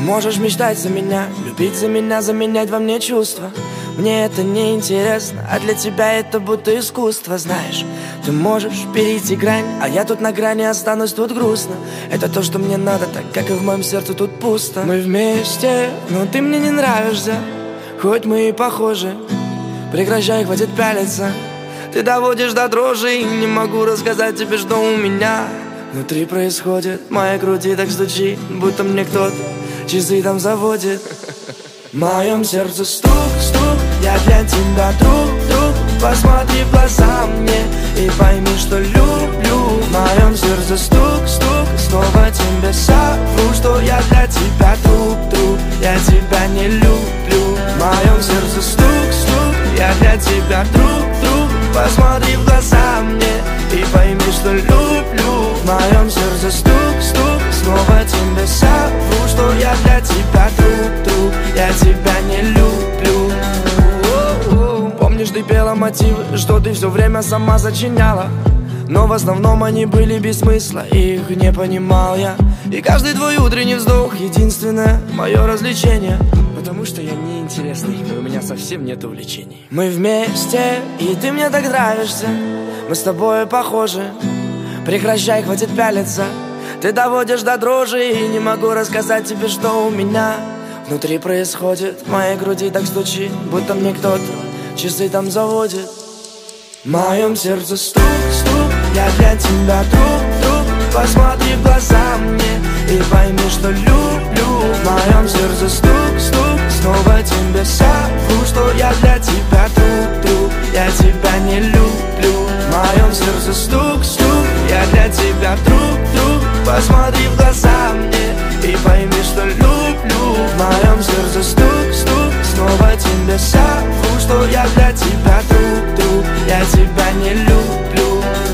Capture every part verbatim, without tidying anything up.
можешь мечтать за меня, любить за меня, заменять во мне чувства. Мне это не интересно, а для тебя это будто искусство. Знаешь, ты можешь перейти грань, а я тут на грани останусь, тут грустно. Это то, что мне надо, так как и в моем сердце тут пусто. Мы вместе, но ты мне не нравишься, хоть мы и похожи. Прекращай, хватит пялиться. Ты доводишь до дрожи, и не могу рассказать тебе, что у меня внутри происходит. В моей груди так стучит, будто мне кто-то часы там заводит. В моем сердце стук, стук, я для тебя друг, друг. Посмотри в глаза мне и пойми, что люблю. В моем сердце стук, стук, снова тебе совру, что я для тебя друг, друг. Я тебя не люблю. В моем сердце стук, стук, я для тебя друг, друг. Посмотри в глаза мне и пойми, что люблю. В моем сердце стук, стук, снова тебе совру, что я для тебя друг, друг. Я тебя не люблю. Помнишь, ты пела мотивы, что ты все время сама сочиняла, но в основном они были без смысла, их не понимал я. И каждый твой утренний вздох — единственное мое развлечение, потому что я неинтересный, и у меня совсем нет увлечений. Мы вместе, и ты мне так нравишься, мы с тобой похожи. Прекращай, хватит пялиться. Ты доводишь до дрожи, и не могу рассказать тебе, что у меня внутри происходит. В моей груди так стучит, будто мне кто-то часы там заводит. В моем сердце стук, стук, я для тебя друг, друг. Посмотри в глаза мне и пойми, что люблю. В моем сердце стук, стук, снова тебе совру, что я для тебя друг, друг. Я тебя не люблю. В моем сердце стук, стук, я для тебя друг, друг. Посмотри в глаза мне и пойми, что люблю. В моем сердце стук, стук, снова тебе совру, что я для тебя друг, друг. Я тебя не люблю.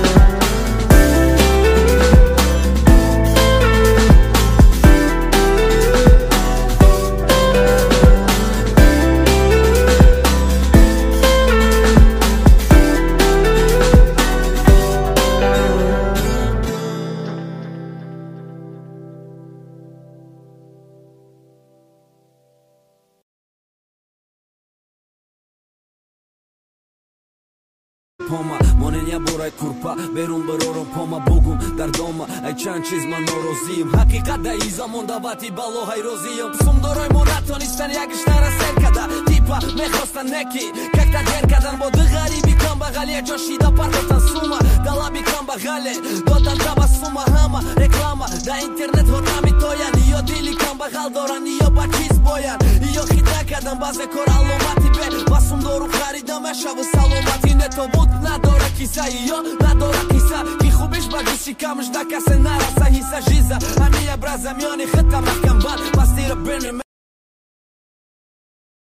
Poma, monenja boraj kurpa, berum bërorën poma bugum, dardoma, aj qanë qizma në rozijim. Hakikat da iza monda vati balo hajrozijim. Sum doroj monaton i sfen jak ishtara sen kada tipa me hosta neki. Kak ta djen kadan bo dëgari bi kamba galje gjoshi da parko tan suma. Dalla bi kamba gale, do tan taba suma hama reklama. Da internet honami tojan, i jo dili kamba galdoran, i jo baqiz bojan. I jo hita kadan baze korallo mati be, basum doru khari da me shavë salo mati ne to bud. Nadora kisa i jo, nadora kisa Ki hubish bagusi kam është da ka se nara sa hisa gjiza A mija braza mjoni hëta ma kam ban Pas tira bërni me